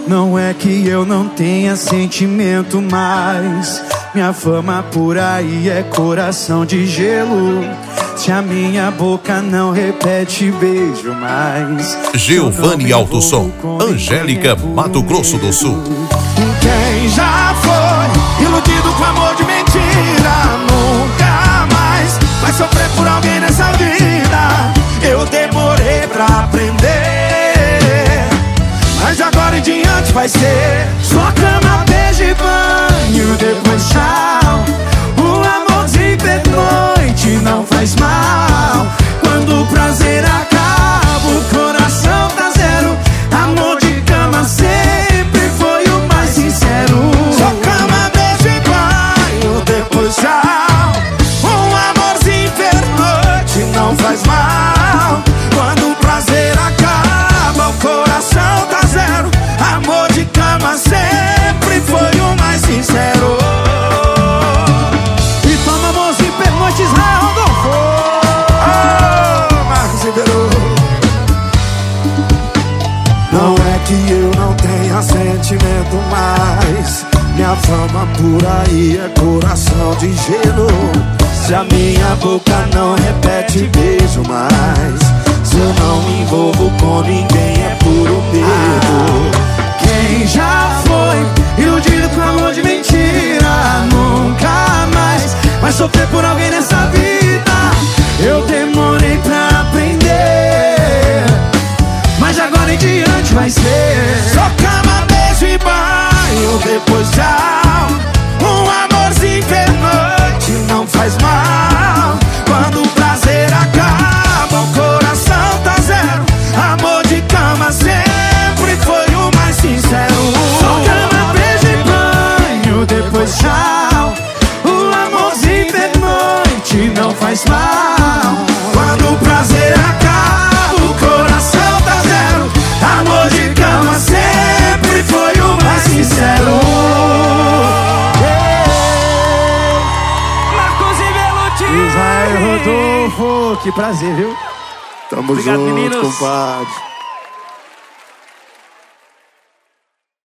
Não é que eu não tenha sentimento mais, minha fama por aí é coração de gelo. Se a minha boca não repete beijo mais. Giovanni Autosom, Angélica, Mato Grosso do Sul. Quem já foi iludido com amor de mentira nunca mais vai sofrer por alguém nessa vida. Eu demorei pra aprender, mas de agora em diante vai ser sua cama, beijo e banho, depois tchau. Um amorzinho pernoite não faz mal. Quando o prazer acaba, o coração tá zero. Amor de cama sempre foi o mais sincero. Só cama, beijo e banho, depois tchau. Um amorzinho pernoite não faz mal. Quando o prazer acaba, o coração tá zero. Amor de cama sempre foi o mais sincero. E toma amorzinho pernoite, Israel Rodolfo. Oh, Marcos Ribeiro. Não é que eu não tenha sentimento mais, minha fama por aí é coração de gelo. Se a minha boca não repete beijo mais, se eu não me envolvo com ninguém é puro medo. Quem já foi iludido com amor de mentira nunca mais vai sofrer por alguém nessa vida. Eu demorei pra aprender, mas de agora em diante vai ser só cama, beijo e banho, depois tchau. Um amorzinho pernoite não faz mal. Quando o prazer acaba, o coração tá zero. Amor de cama sempre foi o mais sincero. Só cama, beijo e banho, depois tchau. O amorzinho pernoite não faz mal. Quando o prazer acaba, o coração tá zero. Amor de cama sempre foi o mais sincero. Marcos Ribeiro, Israel Rodolfo, que prazer, viu? Tamo Obrigado, junto, meninos. compadre.